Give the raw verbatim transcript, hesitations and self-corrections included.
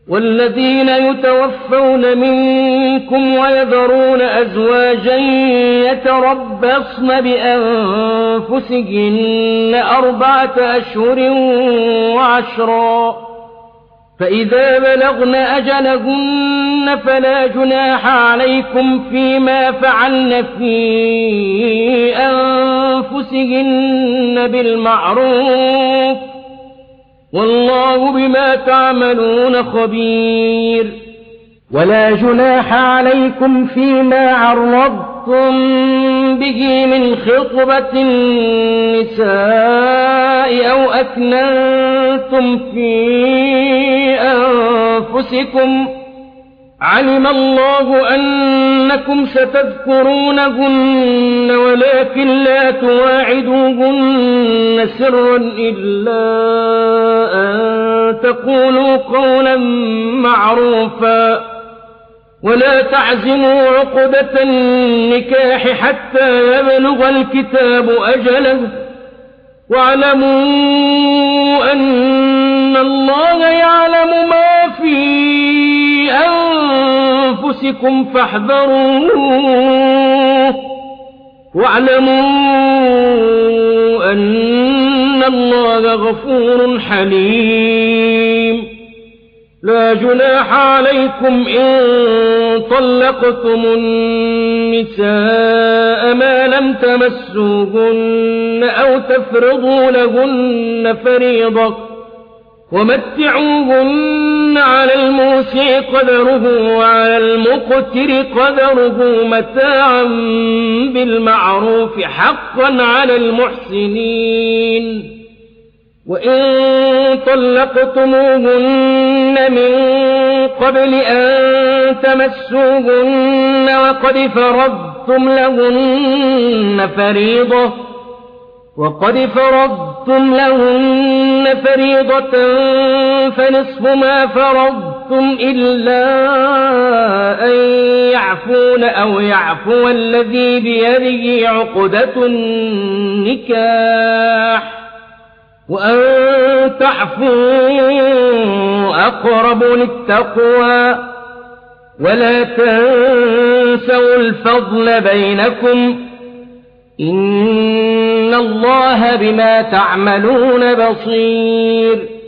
والذين يتوفون منكم ويذرون أزواجا يتربصن بأنفسهن أربعة أشهر وعشرا، فإذا بلغن أجلهن فلا جناح عليكم فيما فعلن في أنفسهن بالمعروف، والله بما تعملون خبير. ولا جناح عليكم فيما عرضتم به من خطبة النساء أو أكننتم في أنفسكم، علم الله أنكم ستذكرونهن ولكن لا تواعدوهن سرا إلا أن تقولوا قولا معروفا، ولا تعزموا عقدة النكاح حتى يبلغ الكتاب أجله، واعلموا أن الله يعلم ما في أنفسكم فاحذروه، واعلموا أن الله غفور حليم. لا جناح عليكم إن طلقتم النساء ما لم تمسوهن أو تفرضوا لهن فريضة، ومتعوهن على الموسع قدره وعلى المقتر قدره متاعا بالمعروف حقا على المحسنين. وإن طلقتموهن من قبل أن تمسوهن وقد فرضتم لهن فريضة وقد فرضتم لهن فريضة فنصف ما فرضتم إلا أن يعفون أو يعفو الذي بيده عقدة النكاح، وأن تعفوا أقرب للتقوى، ولا تنسوا الفضل بينكم، إن الله بما تعملون بصير.